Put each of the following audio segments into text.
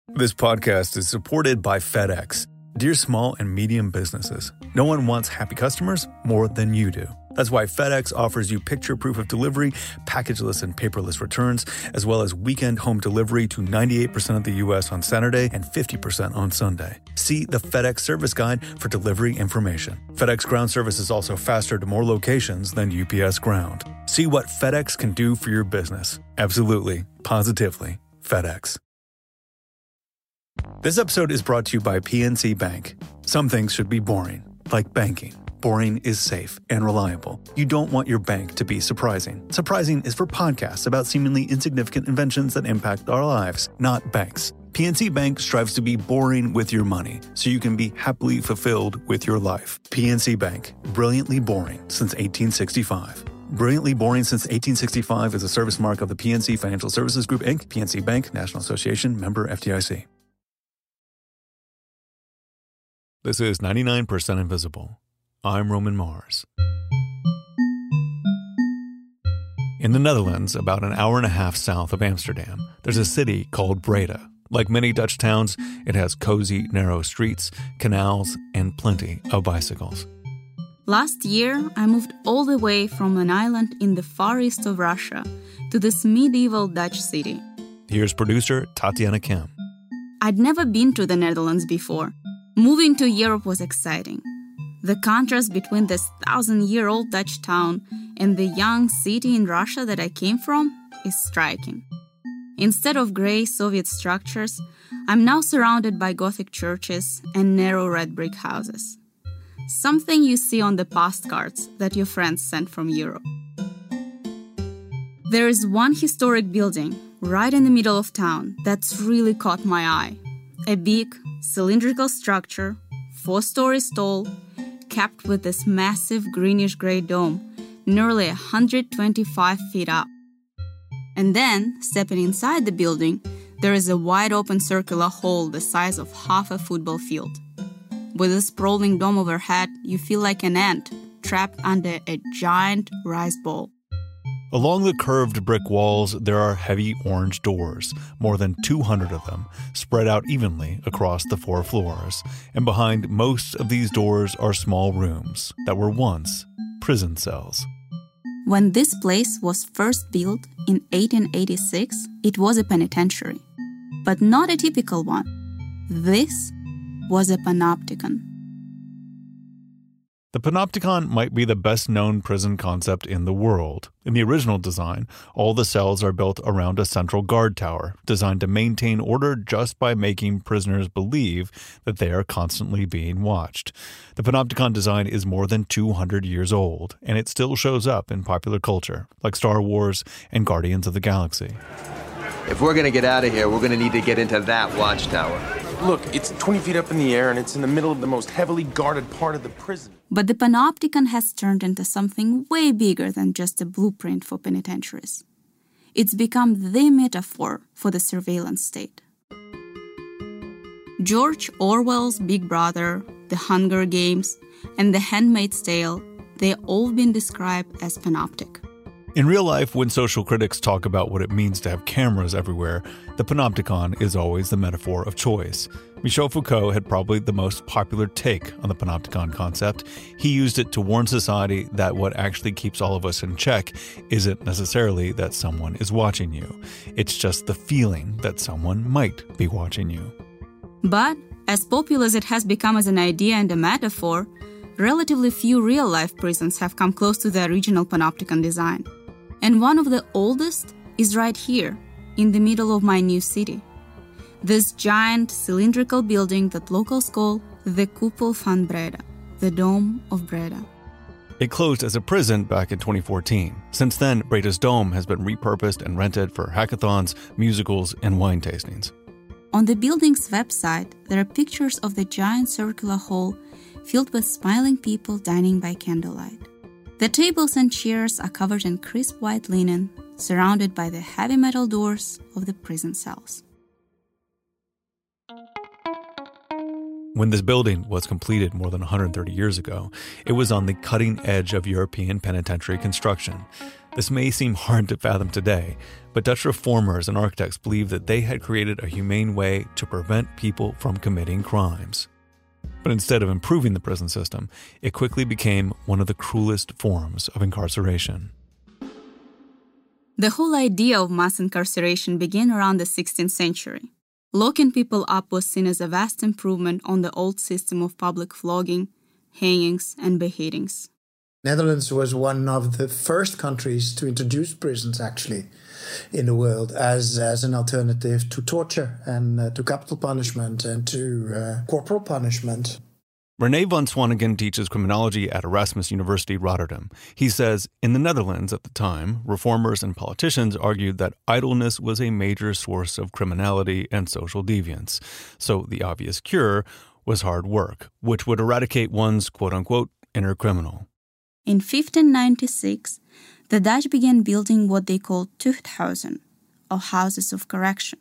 This podcast is supported by FedEx. Dear small and medium businesses, no one wants happy customers more than you do. That's why FedEx offers you picture proof of delivery, packageless and paperless returns, as well as weekend home delivery to 98% of the U.S. on Saturday and 50% on Sunday. See the FedEx service guide for delivery information. FedEx Ground service is also faster to more locations than UPS Ground. See what FedEx can do for your business. Absolutely, positively, FedEx. This episode is brought to you by PNC Bank. Some things should be boring, like banking. Boring is safe and reliable. You don't want your bank to be surprising. Surprising is for podcasts about seemingly insignificant inventions that impact our lives, not banks. PNC Bank strives to be boring with your money, so you can be happily fulfilled with your life. PNC Bank, brilliantly boring since 1865. Brilliantly Boring Since 1865 is a service mark of the PNC Financial Services Group, Inc., PNC Bank, National Association, member FDIC. This is 99% Invisible. I'm Roman Mars. In the Netherlands, about an hour and a half south of Amsterdam, there's a city called Breda. Like many Dutch towns, it has cozy, narrow streets, canals, and plenty of bicycles. Last year, I moved all the way from an island in the far east of Russia to this medieval Dutch city. Here's producer Tatiana Kim. I'd never been to the Netherlands before. Moving to Europe was exciting. The contrast between this 1,000-year-old Dutch town and the young city in Russia that I came from is striking. Instead of gray Soviet structures, I'm now surrounded by Gothic churches and narrow red brick houses. Something you see on the postcards that your friends sent from Europe. There is one historic building right in the middle of town that's really caught my eye. A big, cylindrical structure, 4 stories tall, capped with this massive greenish-gray dome, nearly 125 feet up. And then, stepping inside the building, there is a wide-open circular hall the size of half a football field. With a sprawling dome overhead, you feel like an ant trapped under a giant rice bowl. Along the curved brick walls, there are heavy orange doors, more than 200 of them, spread out evenly across the 4 floors. And behind most of these doors are small rooms that were once prison cells. When this place was first built in 1886, it was a penitentiary, but not a typical one. This was a panopticon. The panopticon might be the best-known prison concept in the world. In the original design, all the cells are built around a central guard tower, designed to maintain order just by making prisoners believe that they are constantly being watched. The panopticon design is more than 200 years old, and it still shows up in popular culture, like Star Wars and Guardians of the Galaxy. If we're going to get out of here, we're going to need to get into that watchtower. Look, it's 20 feet up in the air, and it's in the middle of the most heavily guarded part of the prison. But the panopticon has turned into something way bigger than just a blueprint for penitentiaries. It's become the metaphor for the surveillance state. George Orwell's Big Brother, The Hunger Games, and The Handmaid's Tale, they've all been described as panoptic. In real life, when social critics talk about what it means to have cameras everywhere, the panopticon is always the metaphor of choice. Michel Foucault had probably the most popular take on the panopticon concept. He used it to warn society that what actually keeps all of us in check isn't necessarily that someone is watching you. It's just the feeling that someone might be watching you. But, as popular as it has become as an idea and a metaphor, relatively few real-life prisons have come close to the original panopticon design. And one of the oldest is right here, in the middle of my new city. This giant cylindrical building that locals call the Koepel van Breda, the Dome of Breda. It closed as a prison back in 2014. Since then, Breda's Dome has been repurposed and rented for hackathons, musicals, and wine tastings. On the building's website, there are pictures of the giant circular hall filled with smiling people dining by candlelight. The tables and chairs are covered in crisp white linen, surrounded by the heavy metal doors of the prison cells. When this building was completed more than 130 years ago, it was on the cutting edge of European penitentiary construction. This may seem hard to fathom today, but Dutch reformers and architects believed that they had created a humane way to prevent people from committing crimes. But instead of improving the prison system, it quickly became one of the cruelest forms of incarceration. The whole idea of mass incarceration began around the 16th century. Locking people up was seen as a vast improvement on the old system of public flogging, hangings, and beheadings. Netherlands was one of the first countries to introduce prisons, actually, in the world as an alternative to torture and to capital punishment and to corporal punishment. René van Swanigen teaches criminology at Erasmus University Rotterdam. He says, in the Netherlands at the time, reformers and politicians argued that idleness was a major source of criminality and social deviance. So the obvious cure was hard work, which would eradicate one's quote-unquote inner criminal. In 1596, the Dutch began building what they called tuchthuizen, or houses of correction.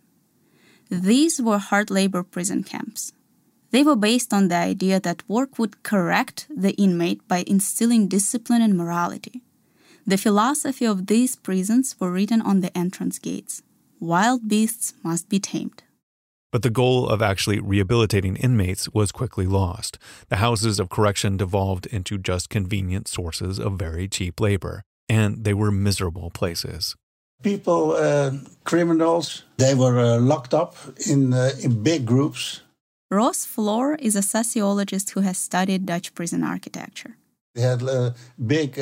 These were hard labor prison camps. They were based on the idea that work would correct the inmate by instilling discipline and morality. The philosophy of these prisons were written on the entrance gates. Wild beasts must be tamed. But the goal of actually rehabilitating inmates was quickly lost. The houses of correction devolved into just convenient sources of very cheap labor, and they were miserable places. People, criminals, they were locked up in big groups. Ross Floor is a sociologist who has studied Dutch prison architecture. They had big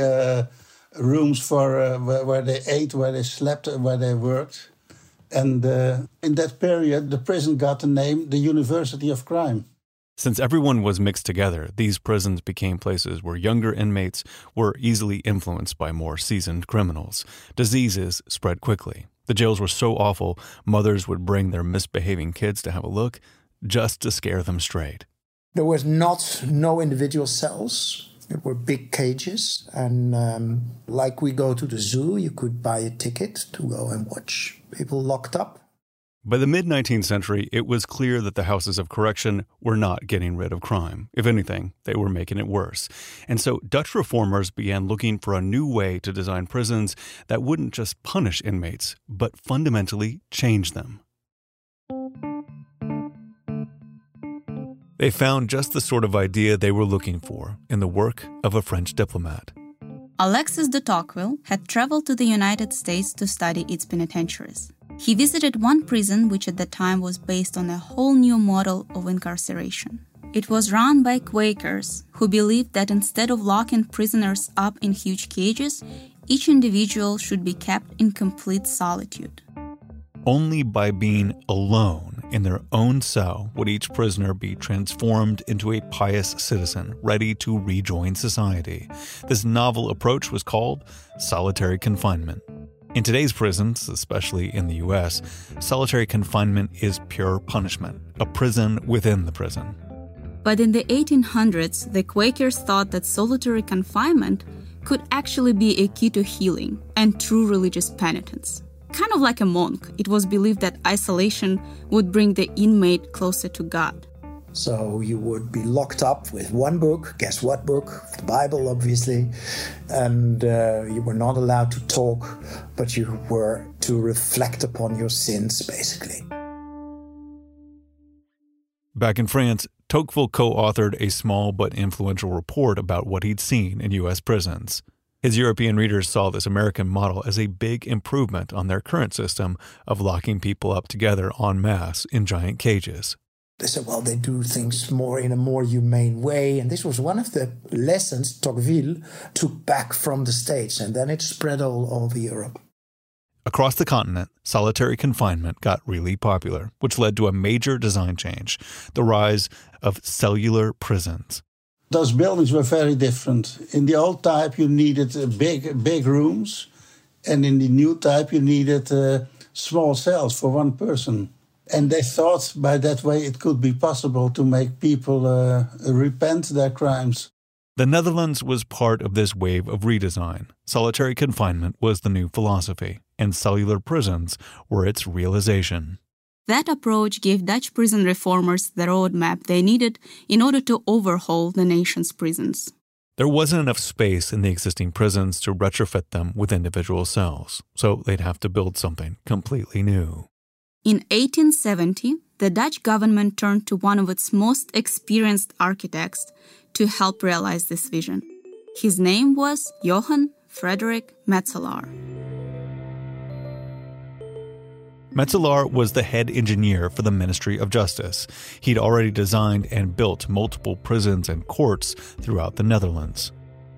rooms for where they ate, where they slept, where they worked. And in that period, the prison got the name the University of Crime. Since everyone was mixed together, these prisons became places where younger inmates were easily influenced by more seasoned criminals. Diseases spread quickly. The jails were so awful, mothers would bring their misbehaving kids to have a look just to scare them straight. There was no individual cells. There were big cages, and like we go to the zoo, you could buy a ticket to go and watch people locked up. By the mid-19th century, it was clear that the houses of correction were not getting rid of crime. If anything, they were making it worse. And so Dutch reformers began looking for a new way to design prisons that wouldn't just punish inmates, but fundamentally change them. They found just the sort of idea they were looking for in the work of a French diplomat. Alexis de Tocqueville had traveled to the United States to study its penitentiaries. He visited one prison which at the time was based on a whole new model of incarceration. It was run by Quakers who believed that instead of locking prisoners up in huge cages, each individual should be kept in complete solitude. Only by being alone in their own cell would each prisoner be transformed into a pious citizen ready to rejoin society. This novel approach was called solitary confinement. In today's prisons, especially in the US, solitary confinement is pure punishment, a prison within the prison. But in the 1800s, the Quakers thought that solitary confinement could actually be a key to healing and true religious penitence. Kind of like a monk, it was believed that isolation would bring the inmate closer to God. So you would be locked up with one book, guess what book? The Bible, obviously. And you were not allowed to talk, but you were to reflect upon your sins, basically. Back in France, Tocqueville co-authored a small but influential report about what he'd seen in U.S. prisons. His European readers saw this American model as a big improvement on their current system of locking people up together en masse in giant cages. They said, well, they do things in a more humane way. And this was one of the lessons Tocqueville took back from the States. And then it spread all over Europe. Across the continent, solitary confinement got really popular, which led to a major design change, the rise of cellular prisons. Those buildings were very different. In the old type, you needed big rooms. And in the new type, you needed small cells for one person. And they thought by that way it could be possible to make people repent their crimes. The Netherlands was part of this wave of redesign. Solitary confinement was the new philosophy, and cellular prisons were its realization. That approach gave Dutch prison reformers the roadmap they needed in order to overhaul the nation's prisons. There wasn't enough space in the existing prisons to retrofit them with individual cells, so they'd have to build something completely new. In 1870, the Dutch government turned to one of its most experienced architects to help realize this vision. His name was Johann Friedrich Metzeler. Metzeler was the head engineer for the Ministry of Justice. He'd already designed and built multiple prisons and courts throughout the Netherlands.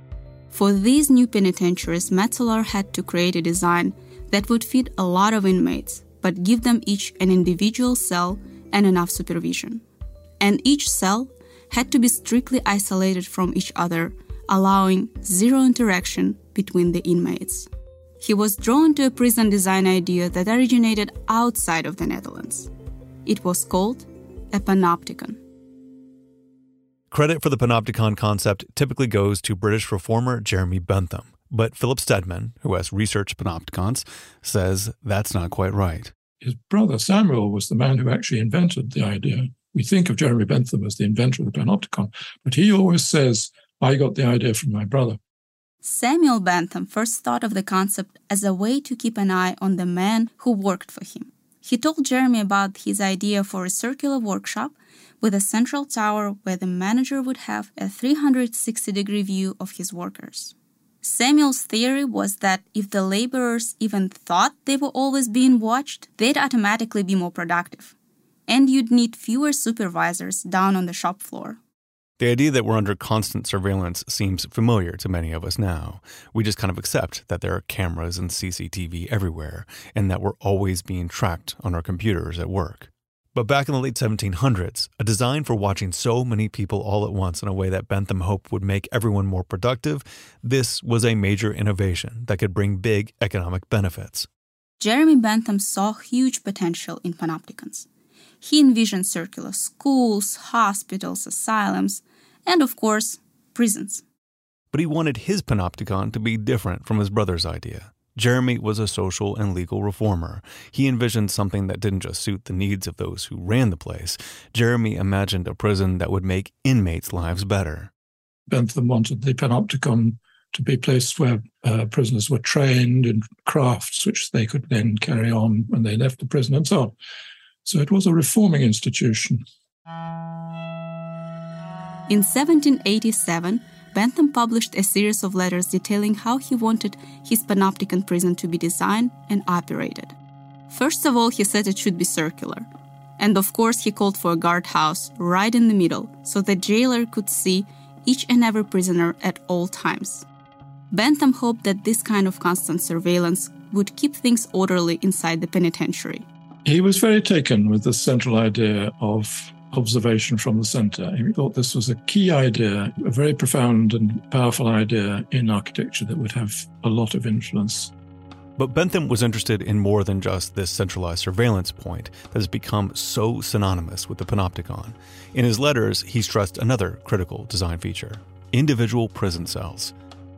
For these new penitentiaries, Metzeler had to create a design that would fit a lot of inmates, but give them each an individual cell and enough supervision. And each cell had to be strictly isolated from each other, allowing zero interaction between the inmates. He was drawn to a prison design idea that originated outside of the Netherlands. It was called a panopticon. Credit for the panopticon concept typically goes to British reformer Jeremy Bentham, but Philip Stedman, who has researched panopticons, says that's not quite right. His brother Samuel was the man who actually invented the idea. We think of Jeremy Bentham as the inventor of the panopticon, but he always says, I got the idea from my brother. Samuel Bentham first thought of the concept as a way to keep an eye on the man who worked for him. He told Jeremy about his idea for a circular workshop with a central tower where the manager would have a 360-degree view of his workers. Samuel's theory was that if the laborers even thought they were always being watched, they'd automatically be more productive. And you'd need fewer supervisors down on the shop floor. The idea that we're under constant surveillance seems familiar to many of us now. We just kind of accept that there are cameras and CCTV everywhere, and that we're always being tracked on our computers at work. But back in the late 1700s, a design for watching so many people all at once in a way that Bentham hoped would make everyone more productive, this was a major innovation that could bring big economic benefits. Jeremy Bentham saw huge potential in panopticons. He envisioned circular schools, hospitals, asylums, and of course, prisons. But he wanted his panopticon to be different from his brother's idea. Jeremy was a social and legal reformer. He envisioned something that didn't just suit the needs of those who ran the place. Jeremy imagined a prison that would make inmates' lives better. Bentham wanted the panopticon to be a place where prisoners were trained in crafts which they could then carry on when they left the prison and so on. So it was a reforming institution. In 1787, Bentham published a series of letters detailing how he wanted his panopticon prison to be designed and operated. First of all, he said it should be circular. And of course, he called for a guardhouse right in the middle so the jailer could see each and every prisoner at all times. Bentham hoped that this kind of constant surveillance would keep things orderly inside the penitentiary. He was very taken with the central idea of observation from the center. He thought this was a key idea, a very profound and powerful idea in architecture that would have a lot of influence. But Bentham was interested in more than just this centralized surveillance point that has become so synonymous with the panopticon. In his letters, he stressed another critical design feature: individual prison cells.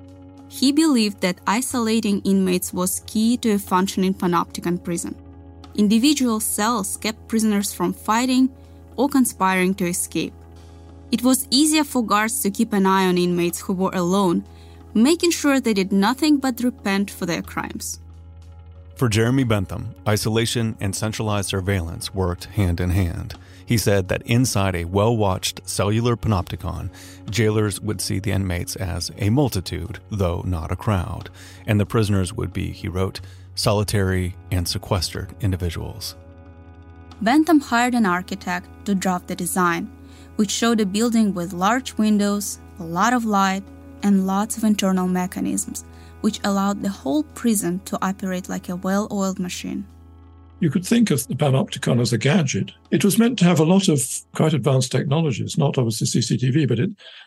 He believed that isolating inmates was key to a functioning panopticon prison. Individual cells kept prisoners from fighting or conspiring to escape. It was easier for guards to keep an eye on inmates who were alone, making sure they did nothing but repent for their crimes. For Jeremy Bentham, isolation and centralized surveillance worked hand in hand. He said that inside a well-watched cellular panopticon, jailers would see the inmates as a multitude, though not a crowd, and the prisoners would be, he wrote, solitary and sequestered individuals. Bentham hired an architect to draft the design, which showed a building with large windows, a lot of light, and lots of internal mechanisms, which allowed the whole prison to operate like a well-oiled machine. You could think of the panopticon as a gadget. It was meant to have a lot of quite advanced technologies, not obviously CCTV, but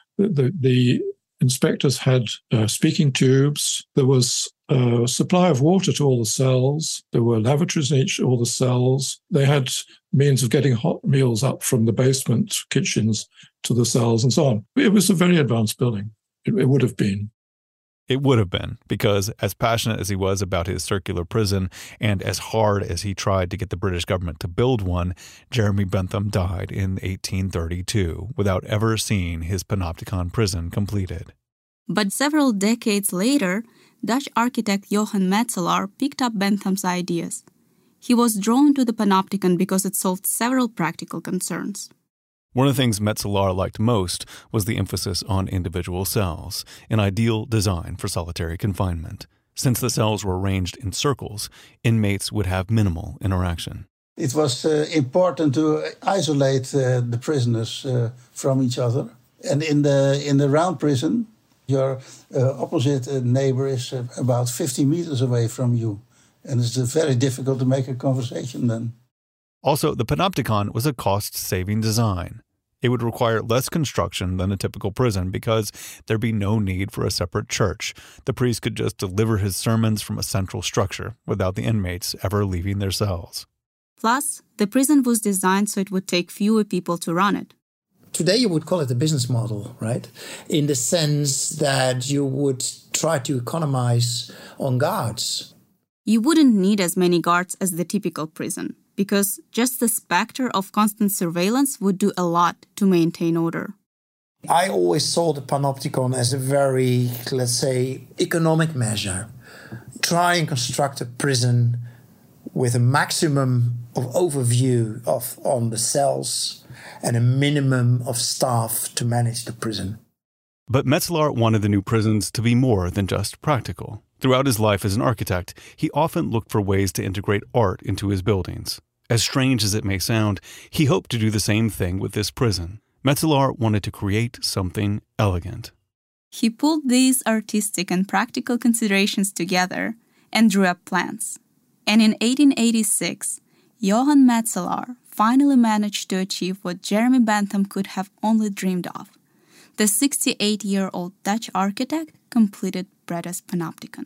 the inspectors had speaking tubes. There was a supply of water to all the cells. There were lavatories in all the cells. They had means of getting hot meals up from the basement kitchens to the cells and so on. It was a very advanced building. It would have been. It would have been, because as passionate as he was about his circular prison and as hard as he tried to get the British government to build one, Jeremy Bentham died in 1832 without ever seeing his panopticon prison completed. But several decades later, Dutch architect Johan Metzeler picked up Bentham's ideas. He was drawn to the Panopticon because it solved several practical concerns. One of the things Metzeler liked most was the emphasis on individual cells, an ideal design for solitary confinement. Since the cells were arranged in circles, inmates would have minimal interaction. It was important to isolate the prisoners from each other. And in the round prison, your opposite neighbor is about 50 meters away from you. And it's very difficult to make a conversation then. Also, the Panopticon was a cost-saving design. It would require less construction than a typical prison because there'd be no need for a separate church. The priest could just deliver his sermons from a central structure without the inmates ever leaving their cells. Plus, the prison was designed so it would take fewer people to run it. Today you would call it a business model, right? In the sense that you would try to economize on guards. You wouldn't need as many guards as the typical prison, because just the specter of constant surveillance would do a lot to maintain order. I always saw the Panopticon as a very, let's say, economic measure. Try and construct a prison with a maximum of overview on the cells and a minimum of staff to manage the prison. But Metzeler wanted the new prisons to be more than just practical. Throughout his life as an architect, he often looked for ways to integrate art into his buildings. As strange as it may sound, he hoped to do the same thing with this prison. Metzeler wanted to create something elegant. He pulled these artistic and practical considerations together and drew up plans. And in 1886, Johan Metzeler finally managed to achieve what Jeremy Bentham could have only dreamed of. The 68-year-old Dutch architect completed Breda's Panopticon.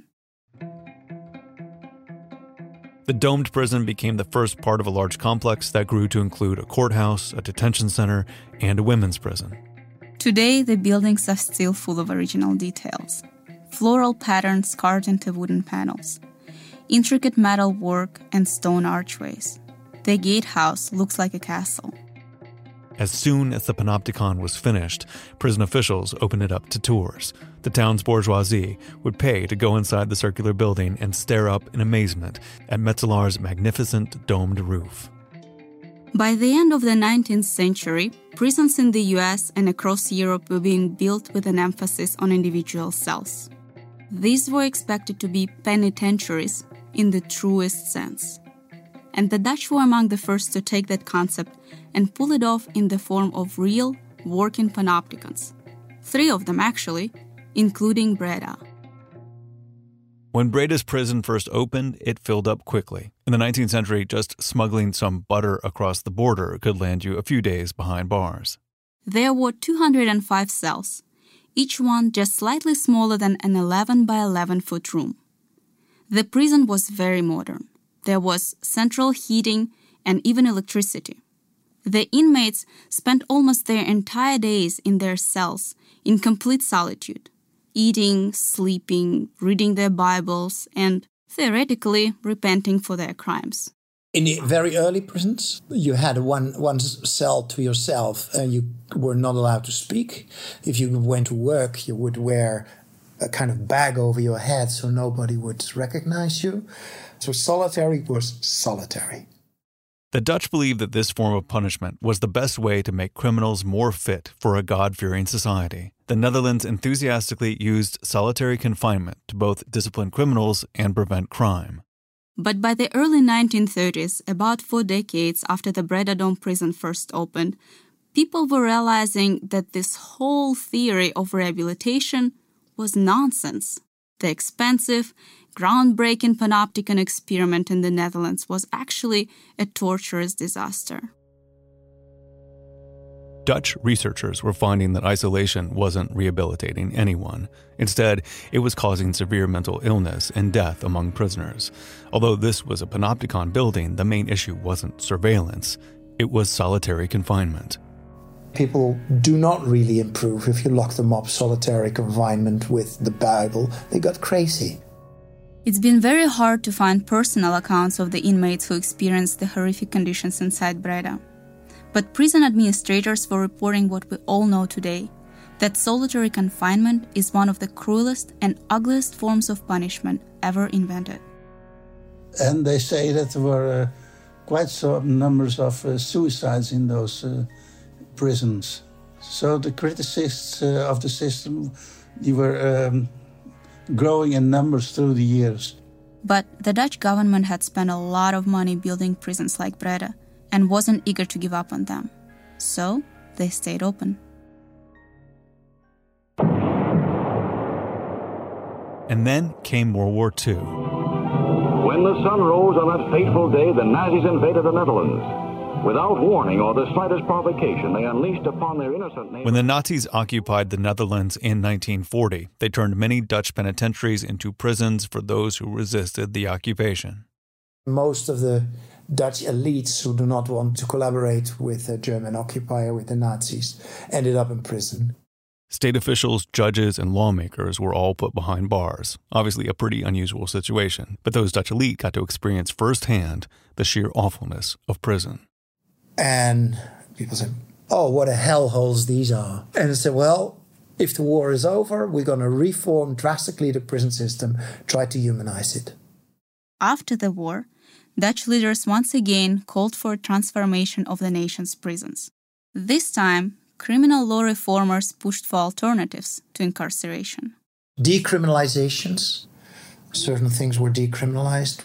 The domed prison became the first part of a large complex that grew to include a courthouse, a detention center, and a women's prison. Today, the buildings are still full of original details. Floral patterns carved into wooden panels, intricate metal work, and stone archways. The gatehouse looks like a castle. As soon as the Panopticon was finished, prison officials opened it up to tours. The town's bourgeoisie would pay to go inside the circular building and stare up in amazement at Metzeler's magnificent domed roof. By the end of the 19th century, prisons in the US and across Europe were being built with an emphasis on individual cells. These were expected to be penitentiaries in the truest sense. And the Dutch were among the first to take that concept and pull it off in the form of real, working panopticons. 3 of them, actually, including Breda. When Breda's prison first opened, it filled up quickly. In the 19th century, just smuggling some butter across the border could land you a few days behind bars. There were 205 cells, each one just slightly smaller than an 11 by 11 foot room. The prison was very modern. There was central heating and even electricity. The inmates spent almost their entire days in their cells in complete solitude, eating, sleeping, reading their Bibles, and, theoretically, repenting for their crimes. In the very early prisons, you had one cell to yourself and you were not allowed to speak. If you went to work, you would wear a kind of bag over your head so nobody would recognize you. So solitary was solitary. The Dutch believed that this form of punishment was the best way to make criminals more fit for a God-fearing society. The Netherlands enthusiastically used solitary confinement to both discipline criminals and prevent crime. But by the early 1930s, about 4 decades after the Breda Dome prison first opened, people were realizing that this whole theory of rehabilitation was nonsense. The expensive, groundbreaking Panopticon experiment in the Netherlands was actually a torturous disaster. Dutch researchers were finding that isolation wasn't rehabilitating anyone. Instead, it was causing severe mental illness and death among prisoners. Although this was a Panopticon building, the main issue wasn't surveillance. It was solitary confinement. People do not really improve if you lock them up solitary confinement with the Bible. They got crazy. It's been very hard to find personal accounts of the inmates who experienced the horrific conditions inside Breda. But prison administrators were reporting what we all know today. that solitary confinement is one of the cruelest and ugliest forms of punishment ever invented. And they say that there were quite some numbers of suicides in those prisons. So the critics of the system, they were growing in numbers through the years. But the Dutch government had spent a lot of money building prisons like Breda and wasn't eager to give up on them. So they stayed open. And then came World War II. When the sun rose on that fateful day, the Nazis invaded the Netherlands. Without warning or the slightest provocation, they unleashed upon their innocent neighbors. When the Nazis occupied the Netherlands in 1940, they turned many Dutch penitentiaries into prisons for those who resisted the occupation. Most of the Dutch elites who do not want to collaborate with the German occupier, with the Nazis, ended up in prison. State officials, judges, and lawmakers were all put behind bars. Obviously a pretty unusual situation, but those Dutch elite got to experience firsthand the sheer awfulness of prison. And people said, oh, what a hellholes these are. And I said, well, if the war is over, we're going to reform drastically the prison system, try to humanize it. After the war, Dutch leaders once again called for a transformation of the nation's prisons. This time, criminal law reformers pushed for alternatives to incarceration. Decriminalizations. Certain things were decriminalized.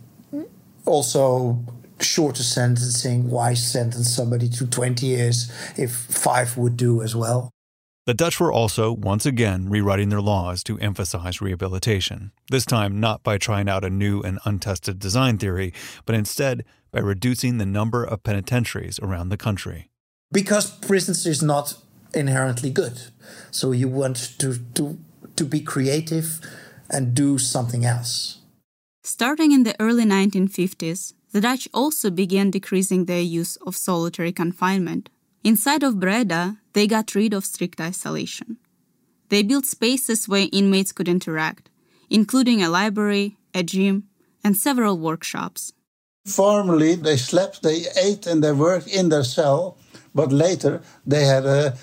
Also, shorter sentencing. Why sentence somebody to 20 years if 5 would do as well? The Dutch were also, once again, rewriting their laws to emphasize rehabilitation. This time not by trying out a new and untested design theory, but instead by reducing the number of penitentiaries around the country. Because prisons is not inherently good. So you want to be creative and do something else. Starting in the early 1950s, the Dutch also began decreasing their use of solitary confinement. Inside of Breda, they got rid of strict isolation. They built spaces where inmates could interact, including a library, a gym, and several workshops. Formerly, they slept, they ate, and they worked in their cell. But later, they had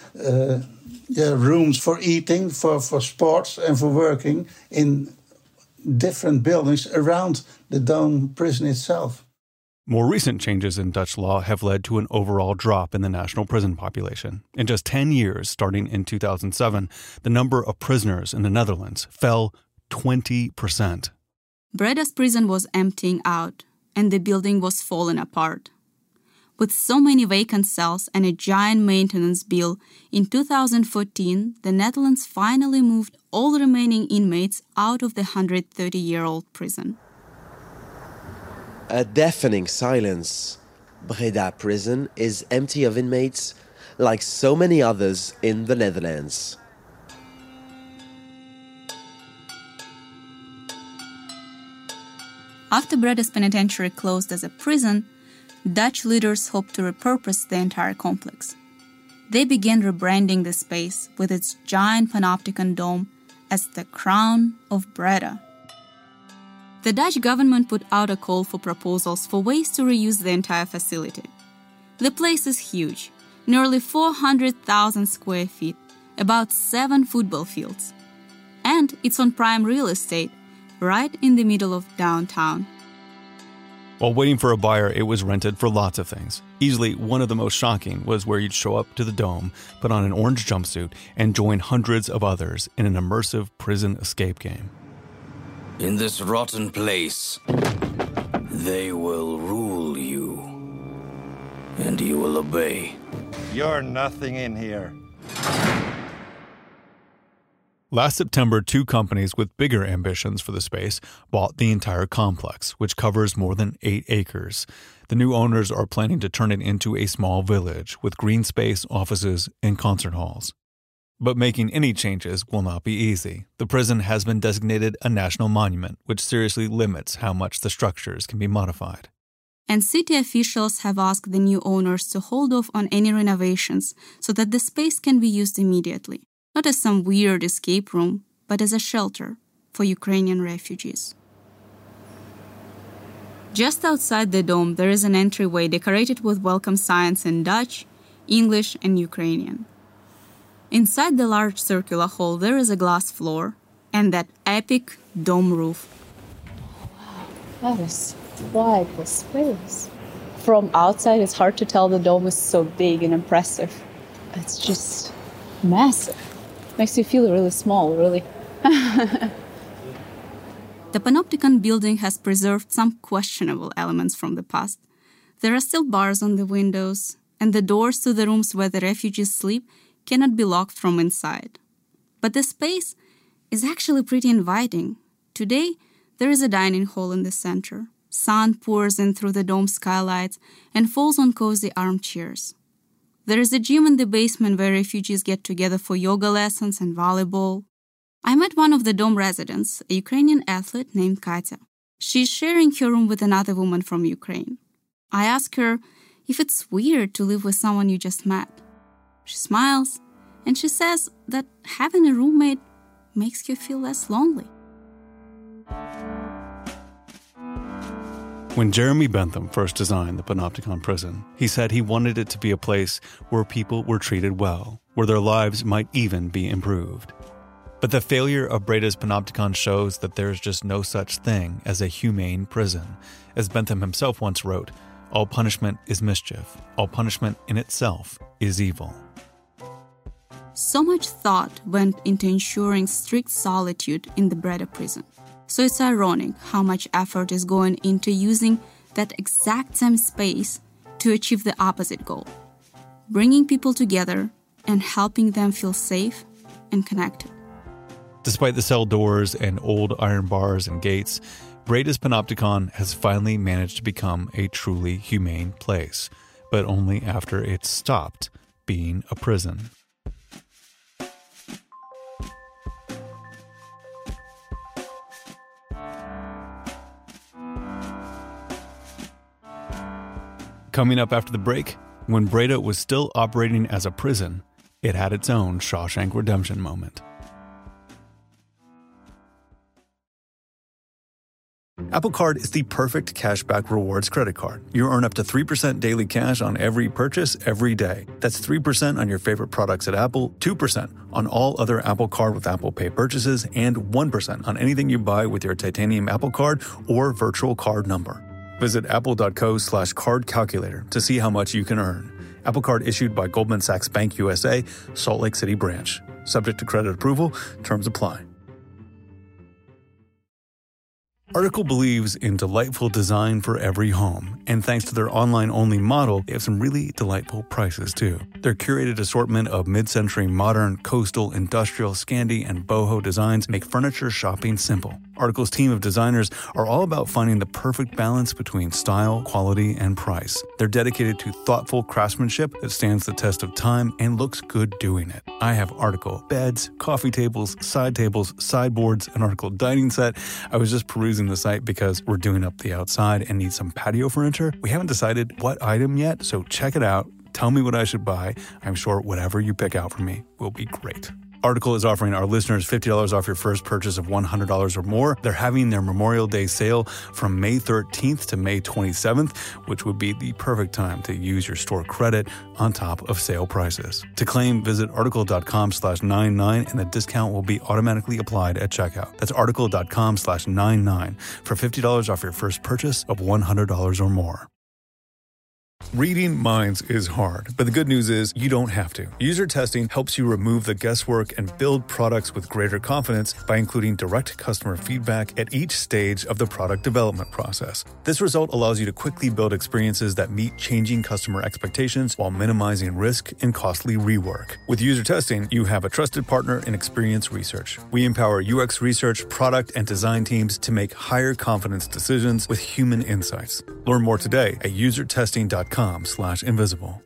rooms for eating, for sports, and for working in different buildings around the Dome prison itself. More recent changes in Dutch law have led to an overall drop in the national prison population. In just 10 years, starting in 2007, the number of prisoners in the Netherlands fell 20%. Breda's prison was emptying out, and the building was falling apart. With so many vacant cells and a giant maintenance bill, in 2014, the Netherlands finally moved all remaining inmates out of the 130-year-old prison. A deafening silence. Breda prison is empty of inmates, like so many others in the Netherlands. After Breda's penitentiary closed as a prison, Dutch leaders hoped to repurpose the entire complex. They began rebranding the space with its giant panopticon dome as the Crown of Breda. The Dutch government put out a call for proposals for ways to reuse the entire facility. The place is huge, nearly 400,000 square feet, about 7 football fields. And it's on prime real estate, right in the middle of downtown. While waiting for a buyer, it was rented for lots of things. Easily, one of the most shocking was where you'd show up to the dome, put on an orange jumpsuit, and join hundreds of others in an immersive prison escape game. In this rotten place, they will rule you, and you will obey. You're nothing in here. Last September, 2 companies with bigger ambitions for the space bought the entire complex, which covers more than 8 acres. The new owners are planning to turn it into a small village with green space, offices, and concert halls. But making any changes will not be easy. The prison has been designated a national monument, which seriously limits how much the structures can be modified. And city officials have asked the new owners to hold off on any renovations so that the space can be used immediately. Not as some weird escape room, but as a shelter for Ukrainian refugees. Just outside the dome, there is an entryway decorated with welcome signs in Dutch, English, and Ukrainian. Inside the large circular hall, there is a glass floor and that epic dome roof. Wow, that is quite a space. From outside, it's hard to tell the dome is so big and impressive. It's just massive. Makes you feel really small, really. The Panopticon building has preserved some questionable elements from the past. There are still bars on the windows, and the doors to the rooms where the refugees sleep cannot be locked from inside. But the space is actually pretty inviting. Today, there is a dining hall in the center. Sun pours in through the dome skylights and falls on cozy armchairs. There is a gym in the basement where refugees get together for yoga lessons and volleyball. I met one of the dome residents, a Ukrainian athlete named Katya. She's sharing her room with another woman from Ukraine. I ask her if it's weird to live with someone you just met. She smiles, and she says that having a roommate makes you feel less lonely. When Jeremy Bentham first designed the Panopticon prison, he said he wanted it to be a place where people were treated well, where their lives might even be improved. But the failure of Breda's Panopticon shows that there's just no such thing as a humane prison. As Bentham himself once wrote, all punishment is mischief. All punishment in itself is evil. So much thought went into ensuring strict solitude in the Breda prison. So it's ironic how much effort is going into using that exact same space to achieve the opposite goal, bringing people together and helping them feel safe and connected. Despite the cell doors and old iron bars and gates, Breda's Panopticon has finally managed to become a truly humane place, but only after it stopped being a prison. Coming up after the break, when Breda was still operating as a prison, it had its own Shawshank Redemption moment. Apple Card is the perfect cashback rewards credit card. You earn up to 3% daily cash on every purchase every day. That's 3% on your favorite products at Apple, 2% on all other Apple Card with Apple Pay purchases, and 1% on anything you buy with your titanium Apple Card or virtual card number. Visit apple.co/card calculator to see how much you can earn. Apple Card issued by Goldman Sachs Bank USA, Salt Lake City branch. Subject to credit approval. Terms apply. Article believes in delightful design for every home, and thanks to their online-only model, they have some really delightful prices too. Their curated assortment of mid-century modern, coastal, industrial, Scandi, and boho designs make furniture shopping simple. Article's team of designers are all about finding the perfect balance between style, quality, and price. They're dedicated to thoughtful craftsmanship that stands the test of time and looks good doing it. I have Article beds, coffee tables, sideboards, an Article dining set. I was just perusing the site because we're doing up the outside and need some patio furniture. We haven't decided what item yet, so check it out. Tell me what I should buy. I'm sure whatever you pick out for me will be great. Article is offering our listeners $50 off your first purchase of $100 or more. They're having their Memorial Day sale from May 13th to May 27th, which would be the perfect time to use your store credit on top of sale prices. To claim, visit article.com/99 and the discount will be automatically applied at checkout. That's article.com/99 for $50 off your first purchase of $100 or more. Reading minds is hard, but the good news is you don't have to. User testing helps you remove the guesswork and build products with greater confidence by including direct customer feedback at each stage of the product development process. This result allows you to quickly build experiences that meet changing customer expectations while minimizing risk and costly rework. With user testing, you have a trusted partner in Experience Research. We empower UX research, product, and design teams to make higher confidence decisions with human insights. Learn more today at usertesting.com/invisible.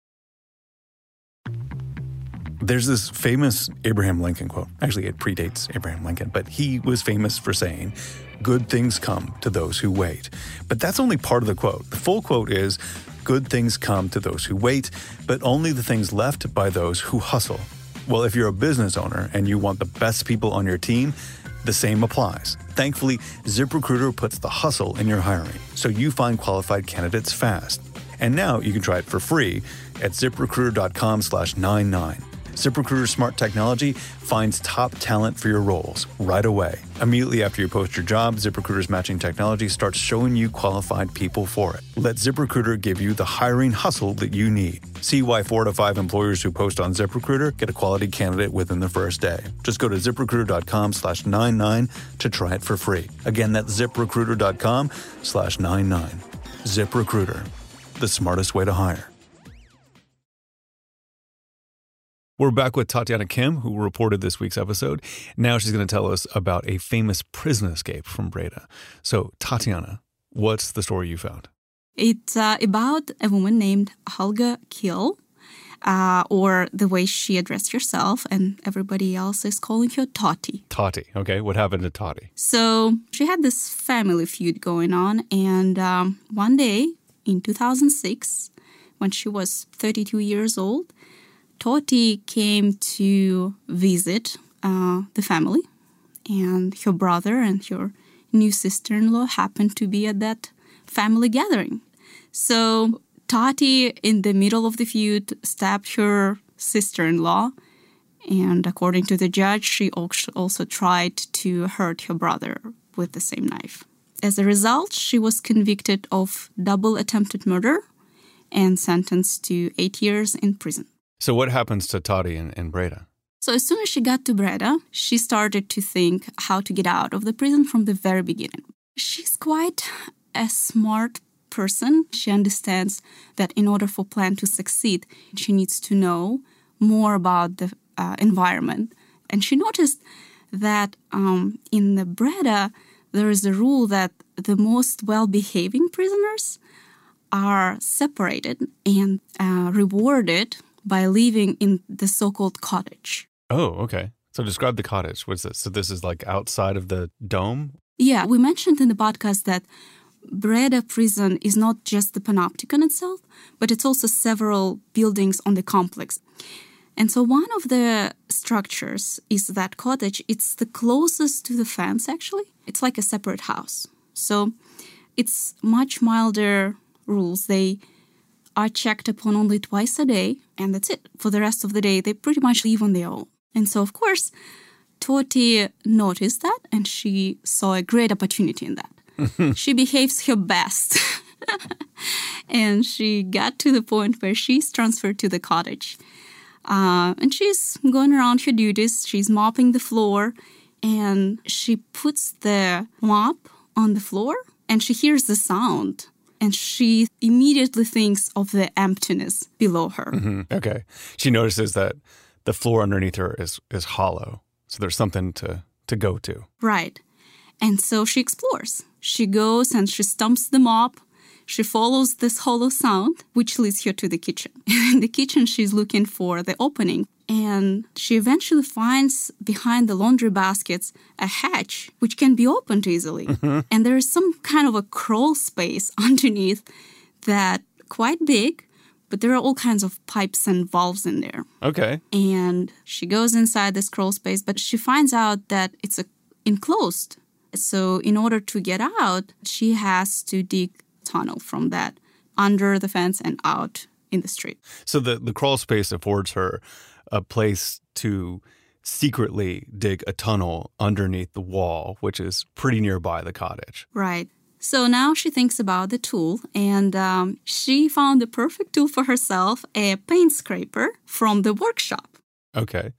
There's this famous Abraham Lincoln quote. Actually, it predates Abraham Lincoln, but he was famous for saying, "Good things come to those who wait." But that's only part of the quote. The full quote is, "Good things come to those who wait, but only the things left by those who hustle." Well, if you're a business owner and you want the best people on your team, the same applies. Thankfully, ZipRecruiter puts the hustle in your hiring, so you find qualified candidates fast. And now you can try it for free at ZipRecruiter.com/99. ZipRecruiter's smart technology finds top talent for your roles right away. Immediately after you post your job, ZipRecruiter's matching technology starts showing you qualified people for it. Let ZipRecruiter give you the hiring hustle that you need. See why 4 to 5 employers who post on ZipRecruiter get a quality candidate within the first day. Just go to ZipRecruiter.com/99 to try it for free. Again, that's ZipRecruiter.com/99. ZipRecruiter, the smartest way to hire. We're back with Tatiana Kim, who reported this week's episode. Now she's going to tell us about a famous prison escape from Breda. So, Tatiana, what's the story you found? It's about a woman named Helga Kiel, or the way she addressed herself, and everybody else is calling her Tati. Tati, okay. What happened to Tati? So she had this family feud going on, and one day in 2006, when she was 32 years old, Tati came to visit the family, and her brother and her new sister-in-law happened to be at that family gathering. So Tati, in the middle of the feud, stabbed her sister-in-law, and according to the judge, she also tried to hurt her brother with the same knife. As a result, she was convicted of double attempted murder and sentenced to 8 years in prison. So what happens to Tati in Breda? So as soon as she got to Breda, she started to think how to get out of the prison from the very beginning. She's quite a smart person. She understands that in order for plan to succeed, she needs to know more about the environment. And she noticed that in the Breda, there is a rule that the most well-behaving prisoners are separated and rewarded by living in the so-called cottage. Oh, okay. So describe the cottage. What's this? So this is like outside of the dome? Yeah, we mentioned in the podcast that Breda prison is not just the Panopticon itself, but it's also several buildings on the complex. And so one of the structures is that cottage. It's the closest to the fence, actually. It's like a separate house. So it's much milder rules. They are checked upon only twice a day, and that's it. For the rest of the day, they pretty much live on their own. And so, of course, Toti noticed that, and she saw a great opportunity in that. She behaves her best. And she got to the point where she's transferred to the cottage. And she's going around her duties. She's mopping the floor, and she puts the mop on the floor, and she hears the sound. And she immediately thinks of the emptiness below her. Mm-hmm. Okay. She notices that the floor underneath her is hollow. So there's something to go to. Right. And so she explores. She goes and she stumps the mop. She follows this hollow sound, which leads her to the kitchen. In the kitchen, she's looking for the opening. And she eventually finds behind the laundry baskets a hatch, which can be opened easily. Mm-hmm. And there is some kind of a crawl space underneath that quite big, but there are all kinds of pipes and valves in there. Okay. And she goes inside this crawl space, but she finds out that it's enclosed. So in order to get out, she has to dig a tunnel from that under the fence and out in the street. So the crawl space affords her a place to secretly dig a tunnel underneath the wall, which is pretty nearby the cottage. Right. So now she thinks about the tool, and she found the perfect tool for herself, a paint scraper from the workshop. Okay.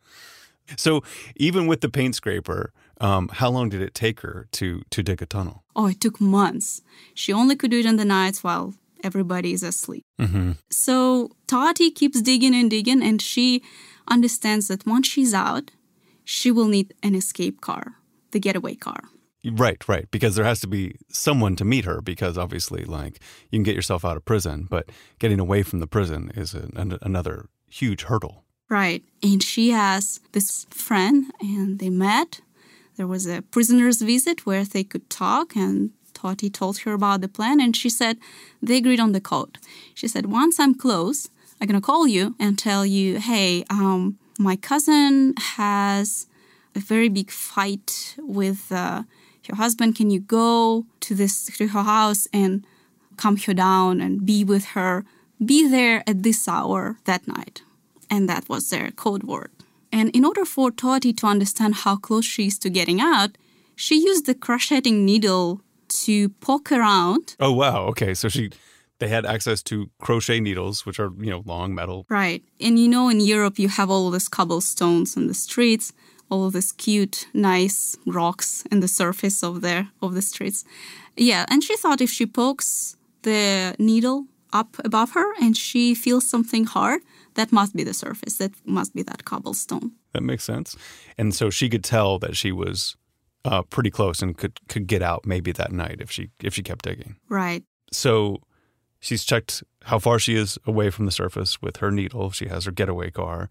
So even with the paint scraper, how long did it take her to dig a tunnel? Oh, it took months. She only could do it in the nights while everybody is asleep. Mm-hmm. So Tati keeps digging and digging, and she understands that once she's out, she will need an escape car, the getaway car. Right. Because there has to be someone to meet her, because obviously, like, you can get yourself out of prison, but getting away from the prison is another huge hurdle. Right. And she has this friend, and they met. There was a prisoner's visit where they could talk, and Tati told her about the plan, and she said they agreed on the code. She said, once I'm close, I'm going to call you and tell you, hey, my cousin has a very big fight with her husband. Can you go to her house and calm her down and be with her? Be there at this hour that night. and that was their code word. And in order for Toti to understand how close she is to getting out, she used the crocheting needle to poke around. Oh, wow. Okay, so they had access to crochet needles, which are, long metal. Right. And in Europe, you have all these cobblestones on the streets, all of these cute, nice rocks in the surface of the streets. Yeah, and she thought if she pokes the needle up above her and she feels something hard, that must be the surface. That must be that cobblestone. That makes sense. And so she could tell that she was pretty close and could get out maybe that night if she kept digging. Right. So she's checked how far she is away from the surface with her needle. She has her getaway car.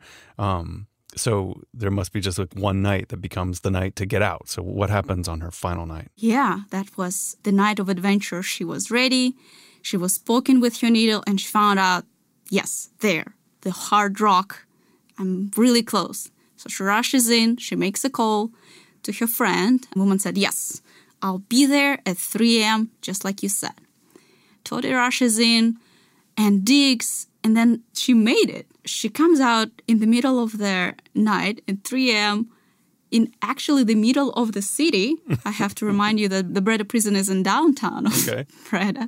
So there must be just like one night that becomes the night to get out. So what happens on her final night? Yeah, that was the night of adventure. She was ready. She was poking with her needle and she found out, yes, there, the hard rock. I'm really close. So she rushes in. She makes a call to her friend. The woman said, yes, I'll be there at 3 a.m., just like you said. Toti rushes in and digs, and then she made it. She comes out in the middle of the night at 3 a.m. in actually the middle of the city. I have to remind you that the Breda prison is in downtown of Breda.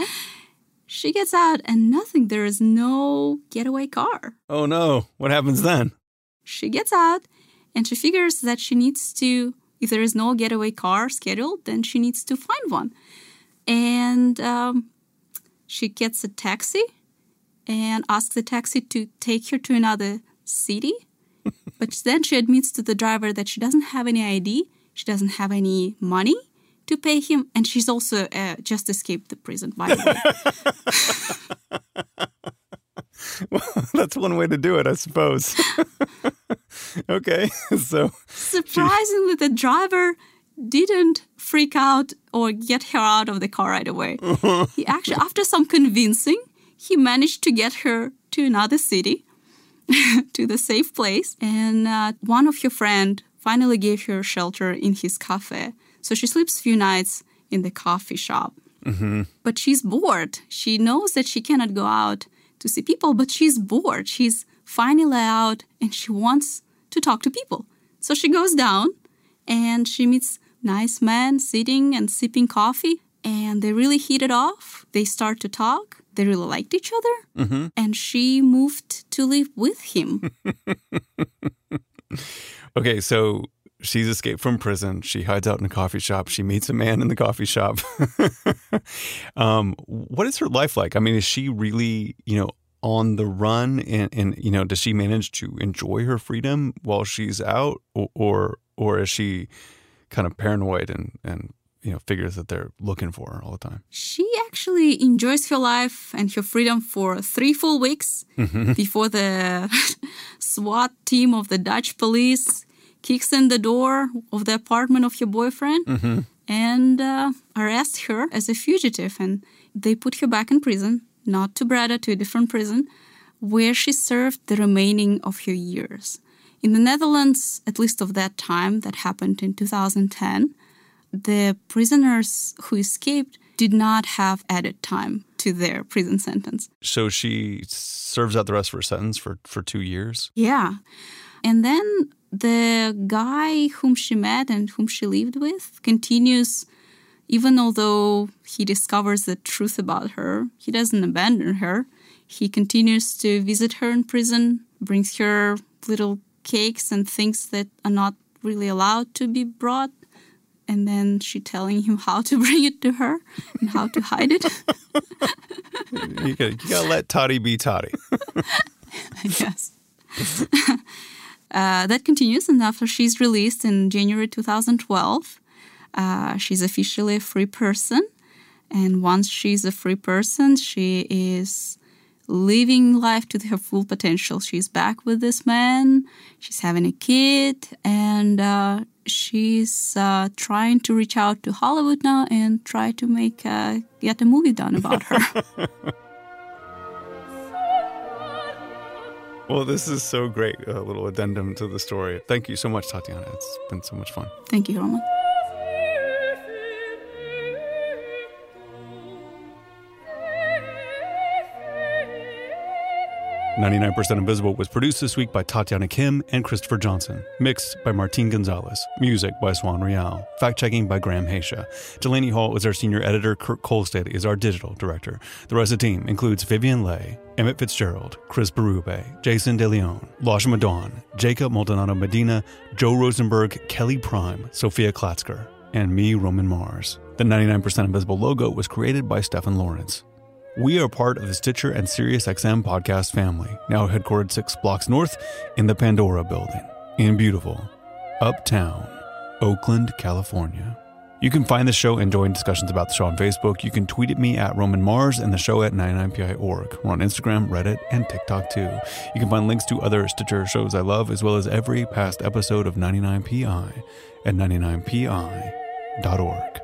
She gets out and nothing. There is no getaway car. Oh, no. What happens then? She gets out and she figures that she needs to, if there is no getaway car scheduled, then she needs to find one. And she gets a taxi and asks the taxi to take her to another city. But then she admits to the driver that she doesn't have any ID, she doesn't have any money to pay him, and she's also just escaped the prison, by the way. Well, that's one way to do it, I suppose. Okay, so... Surprisingly, the driver didn't freak out or get her out of the car right away. He actually, after some convincing, he managed to get her to another city, to the safe place. And one of her friends finally gave her shelter in his cafe. So she sleeps a few nights in the coffee shop. Mm-hmm. But she's bored. She knows that she cannot go out to see people, but she's bored. She's finally out and she wants to talk to people. So she goes down and she meets nice men sitting and sipping coffee. And they really hit it off. They start to talk. They really liked each other. Mm-hmm. And she moved to live with him. Okay, so she's escaped from prison. She hides out in a coffee shop. She meets a man in the coffee shop. What is her life like? I mean, is she really, on the run? And does she manage to enjoy her freedom while she's out? Or is she kind of paranoid and figures that they're looking for her all the time? She actually enjoys her life and her freedom for 3 full weeks before the SWAT team of the Dutch police kicks in the door of the apartment of her boyfriend and arrests her as a fugitive. And they put her back in prison, not to Breda, to a different prison, where she served the remaining of her years. In the Netherlands, at least of that time, that happened in 2010, the prisoners who escaped did not have added time to their prison sentence. So she serves out the rest of her sentence for 2 years? Yeah. And then the guy whom she met and whom she lived with continues, even although he discovers the truth about her, he doesn't abandon her. He continues to visit her in prison, brings her little cakes and things that are not really allowed to be brought. And then she telling him how to bring it to her and how to hide it. You gotta let Toti be Toti. Yes. That continues, and after she's released in January 2012, she's officially a free person. And once she's a free person, she is living life to her full potential. She's back with this man, she's having a kid, and she's trying to reach out to Hollywood now and try to get a movie done about her. Well, this is so great, a little addendum to the story. Thank you so much, Tatiana. It's been so much fun. Thank you, Roman. 99% Invisible was produced this week by Tatiana Kim and Christopher Johnson. Mixed by Martin Gonzalez. Music by Swan Real. Fact-checking by Graham Haysha. Delaney Hall is our senior editor. Kurt Kolstad is our digital director. The rest of the team includes Vivian Leigh, Emmett Fitzgerald, Chris Berube, Jason DeLeon, Lasha Madon, Jacob Maldonado Medina, Joe Rosenberg, Kelly Prime, Sophia Klatzker, and me, Roman Mars. The 99% Invisible logo was created by Stephen Lawrence. We are part of the Stitcher and SiriusXM podcast family, now headquartered 6 blocks north in the Pandora building in beautiful Uptown, Oakland, California. You can find the show and join discussions about the show on Facebook. You can tweet at me at Roman Mars and the show at 99pi.org. We're on Instagram, Reddit, and TikTok too. You can find links to other Stitcher shows I love, as well as every past episode of 99pi at 99pi.org.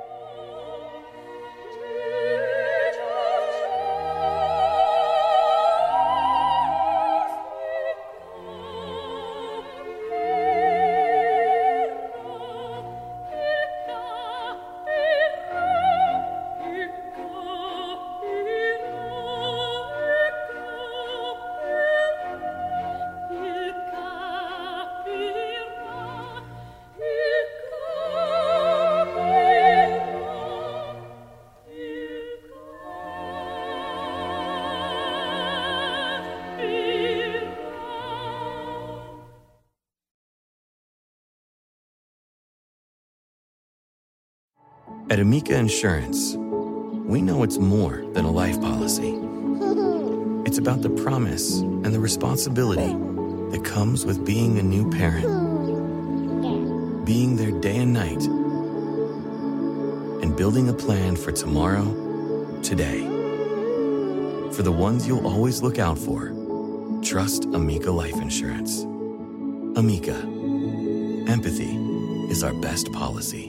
At Amica Insurance, we know it's more than a life policy. It's about the promise and the responsibility that comes with being a new parent. Being there day and night. And building a plan for tomorrow, today. For the ones you'll always look out for, trust Amica Life Insurance. Amica. Empathy is our best policy.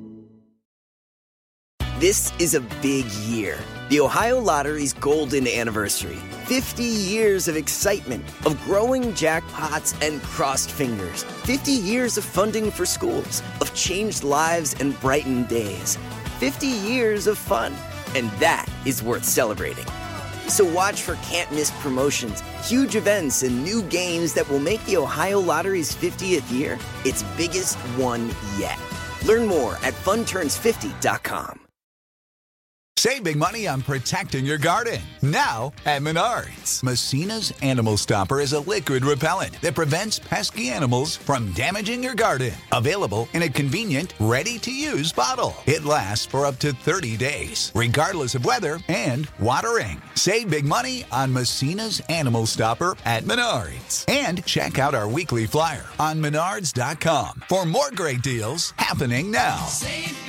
This is a big year. The Ohio Lottery's golden anniversary. 50 years of excitement, of growing jackpots and crossed fingers. 50 years of funding for schools, of changed lives and brightened days. 50 years of fun, and that is worth celebrating. So watch for can't-miss promotions, huge events, and new games that will make the Ohio Lottery's 50th year its biggest one yet. Learn more at funturns50.com. Save big money on protecting your garden. Now at Menards. Messina's Animal Stopper is a liquid repellent that prevents pesky animals from damaging your garden. Available in a convenient, ready-to-use bottle. It lasts for up to 30 days, regardless of weather and watering. Save big money on Messina's Animal Stopper at Menards. And check out our weekly flyer on menards.com for more great deals happening now. Save